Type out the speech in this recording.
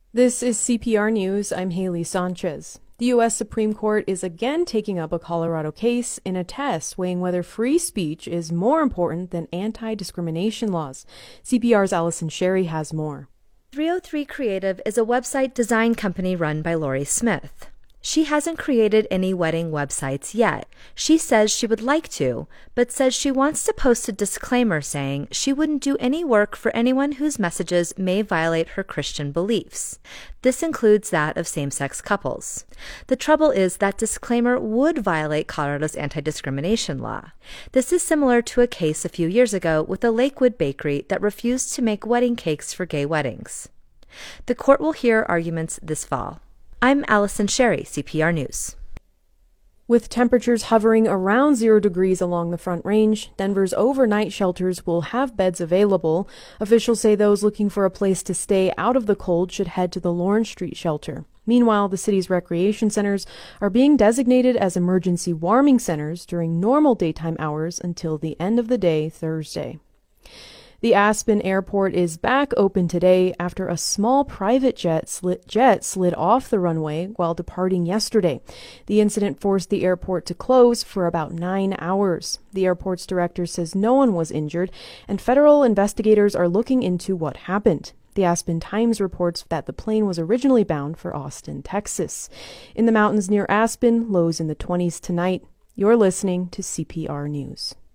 This is CPR News. I'm Haley Sanchez. The U.S. Supreme Court is again taking up a Colorado case in a test weighing whether free speech is more important than anti-discrimination laws. CPR's Allison Sherry has more. 303 Creative is a website design company run by Lori Smith. She hasn't created any wedding websites yet. She says she would like to, but says she wants to post a disclaimer saying she wouldn't do any work for anyone whose messages may violate her Christian beliefs. This includes that of same-sex couples. The trouble is that disclaimer would violate Colorado's anti-discrimination law. This is similar to a case a few years ago with a Lakewood bakery that refused to make wedding cakes for gay weddings. The court will hear arguments this fall. I'm Allison Sherry, CPR News. With temperatures hovering around 0 degrees along the Front Range, Denver's overnight shelters will have beds available. Officials say those looking for a place to stay out of the cold should head to the Lawrence Street shelter. Meanwhile, the city's recreation centers are being designated as emergency warming centers during normal daytime hours until the end of the day Thursday. The Aspen Airport is back open today after a small private jet slid off the runway while departing yesterday. The incident forced the airport to close for about 9 hours. The airport's director says no one was injured, and federal investigators are looking into what happened. The Aspen Times reports that the plane was originally bound for Austin, Texas. In the mountains near Aspen, lows in the 20s tonight. You're listening to CPR News.